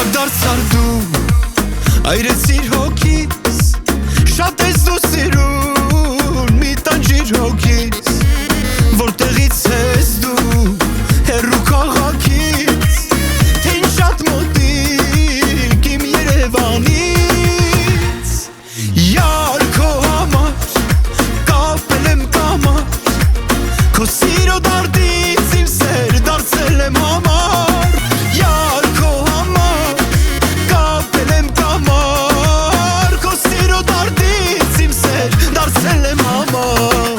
դարձար դու այրեցիր հոգիս, շատ ես դու սիրուն մի տանջիր հոգիս, որտեղից ես դու հեռու քաղաքից, թե ինչ շատ մոտիկ իմ Երևանից, Յար քո համար կապել եմ կամար, քո սիրո դարդից իմ սեր դարձել եմ համար, Յար քո համար կապել եմ կամար, քո սիրո դարդից իմ սեր դարձել եմ համար։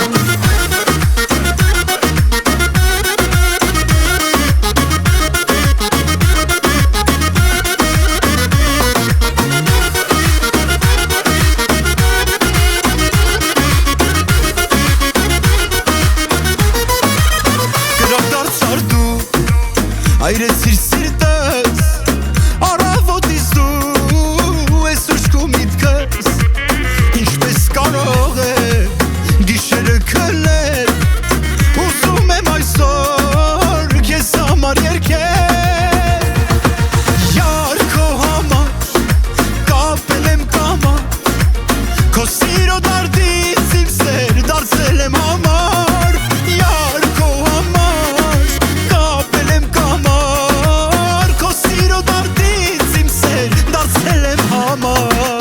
Այրեցիր սիրտս, առավոտից դու ես ուշքում միտքս, ինչպես կարող է գիշերը քնել, ուզում եմ այսօր քեզ համար երգել, Յար քո համար կապել եմ կամար, քո սիրո դարդից իմ սեր դարձել եմ համար, Յար քո համար կապել եմ կամար, քո սիրո դարդից իմ սեր դարձել եմ համար։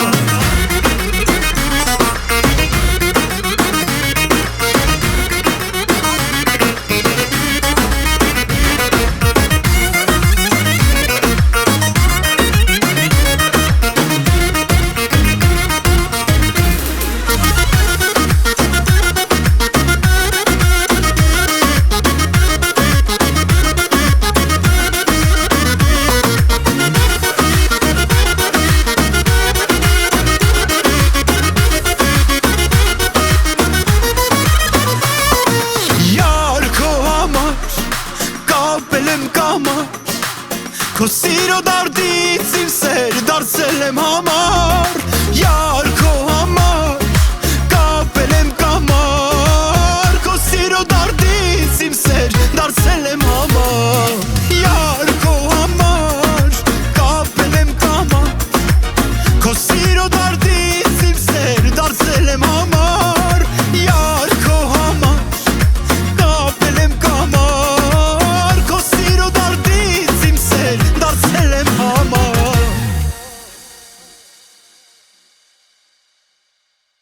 Կապել եմ կամար, քո սիրո